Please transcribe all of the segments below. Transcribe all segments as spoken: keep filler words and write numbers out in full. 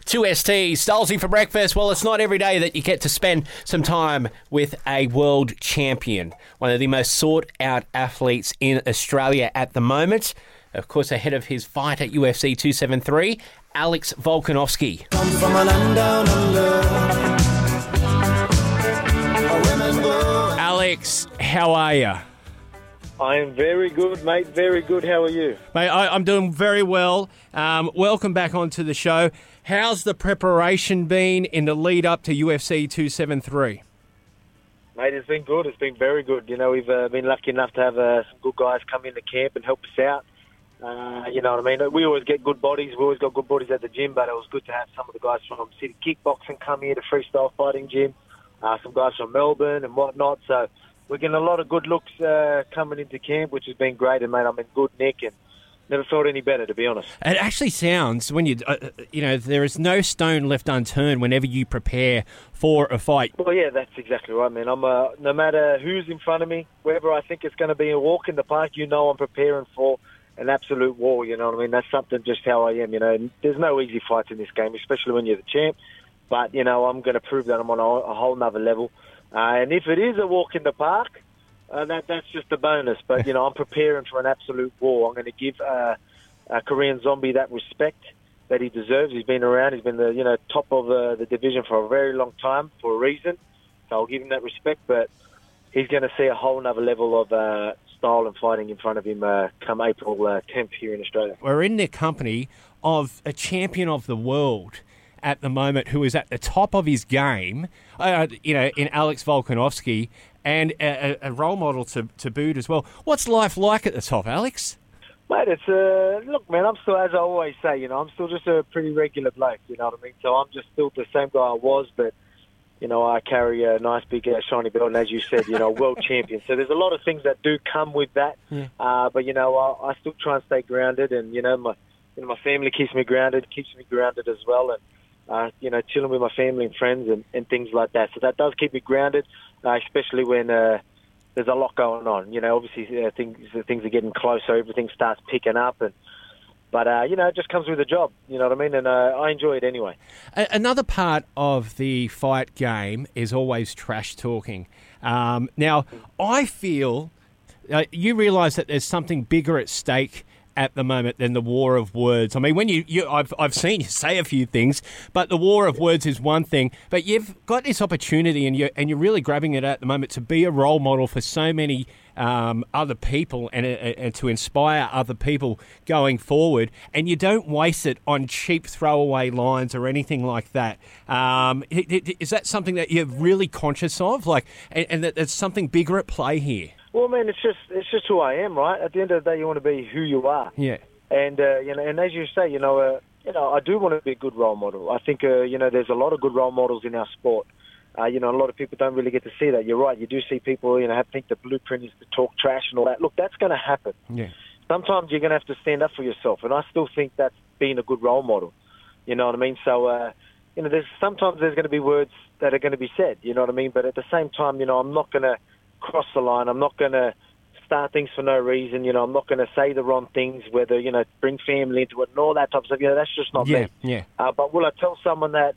two S T, Stolzy for breakfast. Well, it's not every day that you get to spend some time with a world champion, one of the most sought-out athletes in Australia at the moment. Of course, ahead of his fight at U F C two seventy-three, Alex Volkanovski. Alex, how are you? I am very good, mate. Very good. How are you? Mate, I, I'm doing very well. Um, welcome back onto the show. How's the preparation been in the lead up to U F C two seventy-three? Mate, it's been good. It's been very good. You know, we've uh, been lucky enough to have uh, some good guys come into camp and help us out. Uh, you know what I mean? We always get good bodies. We always got good bodies at the gym, but it was good to have some of the guys from City Kickboxing come here to Freestyle Fighting Gym, uh, some guys from Melbourne and whatnot. So we're getting a lot of good looks uh, coming into camp, which has been great. And, mate, I'm in good nick and never felt any better, to be honest. It actually sounds, when you, uh, you know, there is no stone left unturned whenever you prepare for a fight. Well, yeah, that's exactly right, man. I'm uh, no matter who's in front of me, wherever I think it's going to be a walk in the park, you know I'm preparing for an absolute war, you know what I mean? That's something just how I am, you know. There's no easy fights in this game, especially when you're the champ. But, you know, I'm going to prove that I'm on a, a whole nother level. Uh, and if it is a walk in the park, uh, that that's just a bonus. But, you know, I'm preparing for an absolute war. I'm going to give uh, a Korean Zombie that respect that he deserves. He's been around. He's been the, you know, top of uh, the division for a very long time for a reason. So I'll give him that respect. But he's going to see a whole nother level of uh, style and fighting in front of him uh, come April uh, tenth here in Australia. We're in the company of a champion of the world at the moment who is at the top of his game, uh, you know, in Alex Volkanovski, and a, a role model to, to boot as well. What's life like at the top, Alex? Mate, it's uh, look, man. I'm still, as I always say, you know, I'm still just a pretty regular bloke. You know what I mean? So I'm just still the same guy I was, but you know, I carry a nice big uh, shiny belt, and as you said, you know, world champion. So there's a lot of things that do come with that. Yeah. Uh, but you know, I, I still try and stay grounded, and you know, my you know, my family keeps me grounded, keeps me grounded as well, and uh, you know, chilling with my family and friends and, and things like that. So that does keep me grounded, uh, especially when uh, there's a lot going on. You know, obviously uh, things things are getting closer, everything starts picking up, and. But, uh, you know, it just comes with the job, you know what I mean? And uh, I enjoy it anyway. Another part of the fight game is always trash talking. Um, now, I feel uh, you realise that there's something bigger at stake at the moment than the war of words. I mean, when you, you I've I've seen you say a few things, but the war of words is one thing. But you've got this opportunity, and you and you're really grabbing it at the moment to be a role model for so many um, other people, and, and to inspire other people going forward. And you don't waste it on cheap throwaway lines or anything like that. Um, is that something that you're really conscious of, like, and, and that there's something bigger at play here? Well, man, it's just it's just who I am, right? At the end of the day, you want to be who you are. Yeah. And uh, you know, and as you say, you know, uh, you know, I do want to be a good role model. I think uh, you know, there's a lot of good role models in our sport. Uh, you know, a lot of people don't really get to see that. You're right. You do see people, you know, have, think the blueprint is to talk trash and all that. Look, that's going to happen. Yeah. Sometimes you're going to have to stand up for yourself, and I still think that's being a good role model. You know what I mean? So, uh, you know, there's sometimes there's going to be words that are going to be said. You know what I mean? But at the same time, you know, I'm not going to cross the line. I'm not going to start things for no reason. You know, I'm not going to say the wrong things, whether, you know, bring family into it and all that type of stuff. You know, that's just not yeah, me. Yeah. Uh, but will I tell someone that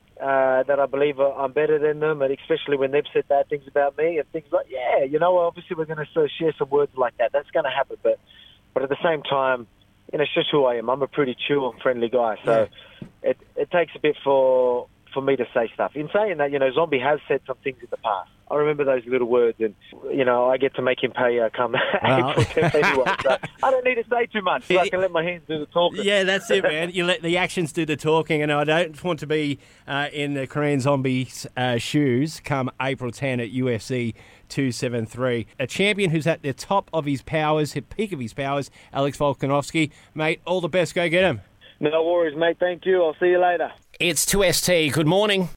uh, that I believe I'm better than them, and especially when they've said bad things about me and things like, yeah, you know, obviously we're going to share some words like that. That's going to happen. But, but at the same time, you know, it's just who I am. I'm a pretty chill and friendly guy. So yeah. it, it takes a bit for... for me to say stuff. In saying that, you know, Zombie has said some things in the past. I remember those little words, and, you know, I get to make him pay uh, come well. April tenth anyway. So I don't need to say too much, so I can let my hands do the talking. Yeah, that's it, man. You let the actions do the talking, and I don't want to be uh, in the Korean Zombie's uh, shoes come April tenth at U F C two seventy-three. A champion who's at the top of his powers, at peak of his powers, Alex Volkanovski. Mate, all the best. Go get him. No worries, mate. Thank you. I'll see you later. It's two S T. Good morning.